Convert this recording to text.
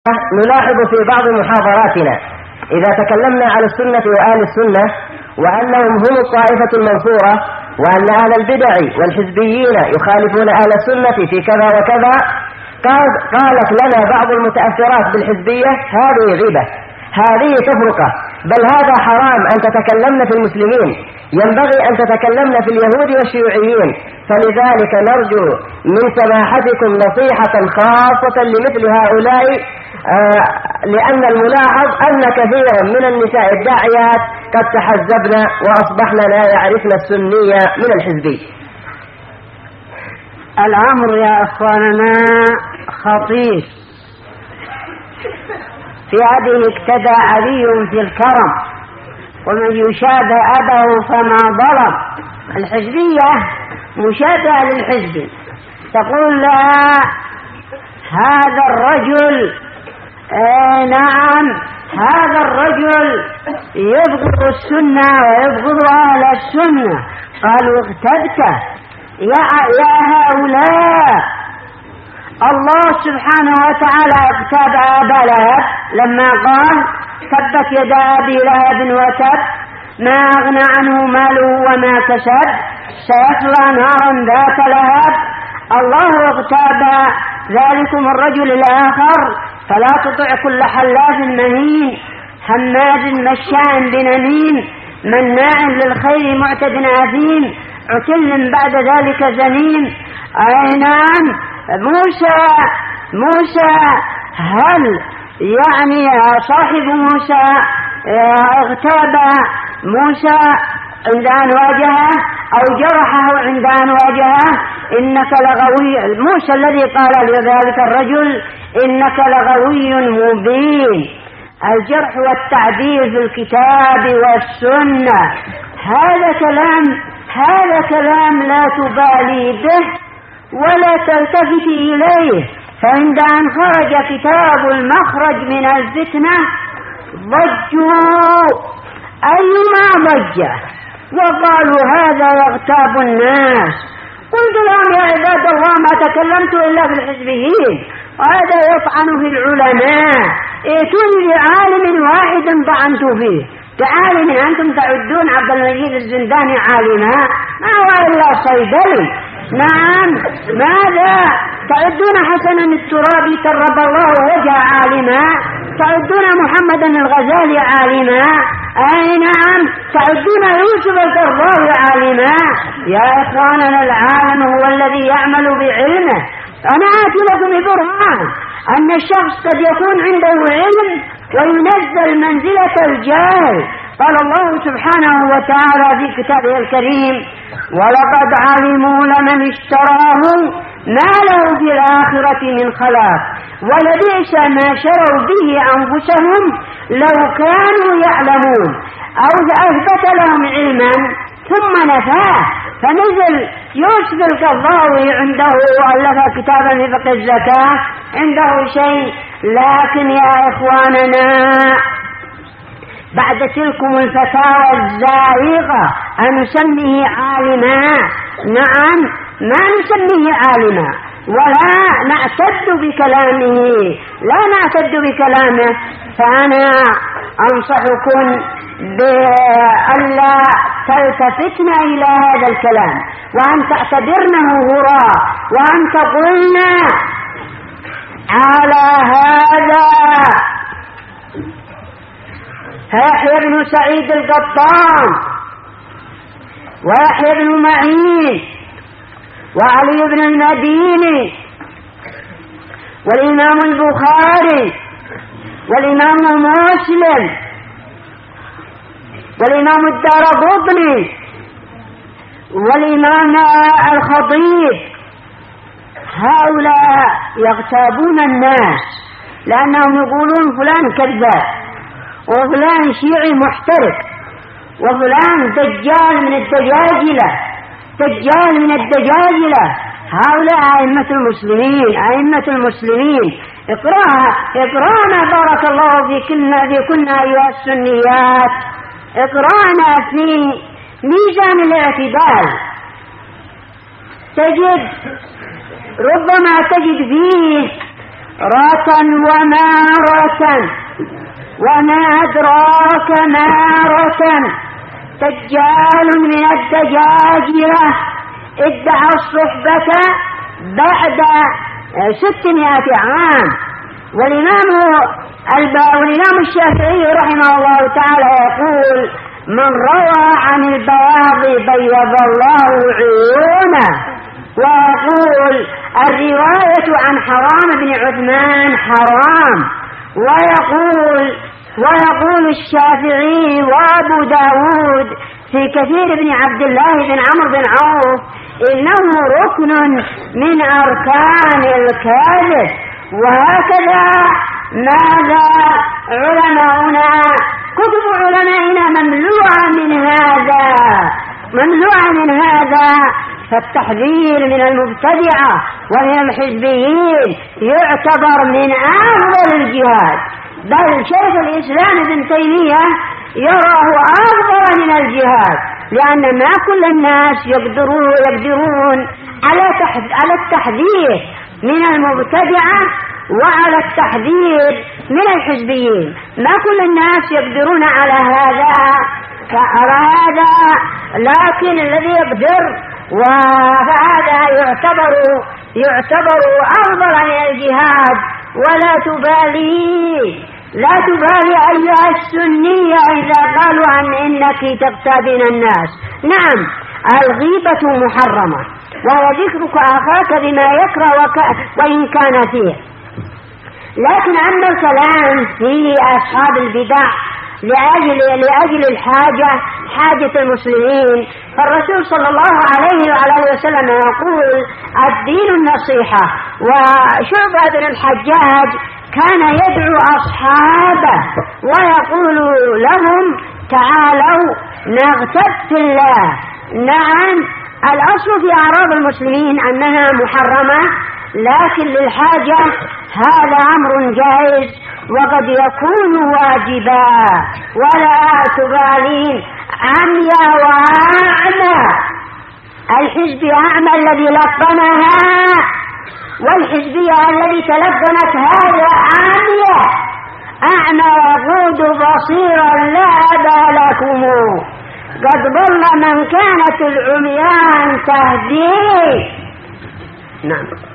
نلاحظ في بعض محاضراتنا إذا تكلمنا عن السنة وأهل السنة وأنهم هم الطائفة المنصورة وأن أهل البدع والحزبيين يخالفون أهل السنة في كذا وكذا، قالت لنا بعض المتأثرات بالحزبية هذه غيبة، هذه تفرقة، بل هذا حرام أن تتكلمن في المسلمين، ينبغي أن تتكلمن في اليهود والشيوعيين. فلذلك نرجو من سماحتكم نصيحة خاصة لمثل هؤلاء، لأن الملاحظ أن كثيرا من النساء الداعيات قد تحزبن وأصبحن لا يعرفن السنية من الحزبي. الأمر يا أخواننا خطير. في هذه اقتدى علي في الكرم، ومن يشابه أبه فما ظلم. الحزبية مشابهة للحزب، تقول لها هذا الرجل نعم هذا الرجل يبغض السنة ويبغض أهل السنة. قالوا اغتبته يا هؤلاء. الله سبحانه وتعالى اغتاب أبا لهب لما قال تبت يدا أبي لهب وتب ما أغنى عنه ماله وما كسب سيصلى نارا ذات لهب. الله اغتاب ذلكم الرجل الآخر فلا تطع كل حلاف مهين هماز مشاء بنميم مناع للخير معتد أثيم عتل بعد ذلك زنيم. أي نعم موسى هل يعني صاحب موسى اغتاب موسى عند أن واجهه أو جرحه عند أن واجهه؟ إنك لغوي. موسى الذي قال لذلك الرجل إنك لغوي مبين. الجرح والتعديل في الكتاب والسنة هذا كلام لا تبالي به ولا تلتفت إليه. فعند أن خرج كتاب المخرج من الفتنة ضجوا أيما ضجة وقالوا هذا يغتاب الناس. قلت لهم يا عباد الله ما تكلمت إلا بالحزبيين، وهذا يطعن في العلماء. ائتوني بعالم واحد طعنت فيه، بعالم أنتم تعدون عبد المجيد الزنداني عالما، ما هو إلا صيدلي. نعم ماذا تعدون حسنا الترابي ترب الله وجه عالما، تعدون محمدا الغزالي عالما، أي نعم تعدون يوسف القرضاوي عالما. يا إخواننا العالم هو الذي يعمل بعلمه. أنا آتي لكم ببرهان أن الشخص قد يكون عنده علم وينزل منزلة الجاهل. قال الله سبحانه وتعالى في كتابه الكريم ولقد علموا لمن اشتراه ما له في الآخرة من خلاق ولبئس ما شروا به أنفسهم لو كانوا يعلمون. أو أثبت لهم علما ثم نفاه، فنزل يوسف القرضاوي عنده ألف كتابا في فقه الزكاة عنده شيء. لكن يا إخواننا بعد تلكم الفتاوى الزائغة أن نسميه عالما؟ نعم ما نسميه عالما ولا نعتد بكلامه، لا نعتد بكلامه. فأنا أنصحكم بألا تلتفتن إلى هذا الكلام وأن تعتبرنه هراء وأن تقولنا على هذا يحيى بن سعيد القطان ويحيى بن معين وعلي بن المديني والإمام البخاري والإمام مسلم والإمام الدارقطني والإمام الخطيب. هؤلاء يغتابون الناس لأنهم يقولون فلان كذاب وفلان شيعي محترق وفلان دجال من الدجاجلة. هؤلاء أئمة المسلمين. اقرانا بارك الله فيكنا أيها السنيات، اقرانا في ميزان الاعتدال ربما تجد فيه ركن وما أدراك ما ركن دجال من الدجاجلة ادعى الصحبة بعد 600 عام. والإمام الشافعي رحمه الله تعالى يقول: من روى عن البياض بيض الله عيونه. ويقول: الرواية عن حرام بن عثمان حرام. ويقول الشافعي وأبو داود في كثير بن عبد الله بن عمرو بن عوف: إنه ركن من أركان الكاذب. وهكذا ماذا علماؤنا كتب علمائنا مملوءة من هذا. فالتحذير من المبتدعة ومن الحزبيين يعتبر من أفضل الجهاد، بل شيخ الإسلام ابن تيمية يراه أفضل من الجهاد، لأن ما كل الناس يقدرون على التحذير من المبتدعة وعلى التحذير من الحزبيين. ما كل الناس يقدرون على هذا، لكن الذي يقدر فهذا يعتبر أفضل من الجهاد. ولا تبالي أيها السنية إذا قالوا عن إنك تغتابين الناس. نعم، الغيبة محرمة، وهي ذكرك أخاك بما يكره وإن كان فيه. لكن أما الكلام في أصحاب البدع لأجل حاجة المسلمين، فالرسول صلى الله عليه وعلى وسلم يقول: الدين النصيحة. وشعبة بن الحجاج كان يدعو أصحابه ويقول لهم: تعالوا نغتب في الله. نعم، الأصل في أعراض المسلمين أنها محرمة، لكن للحاجة هذا أمر جائز وقد يكون واجبا. ولا تبالين عميا وأعمى. الحزب أعمى الذي لقنها، والحزبية الذي تلقنت هذا عميا. أعمى يقود بصيرا لا أبا لكم، قد ضل من كانت العميان تهديه. نعم.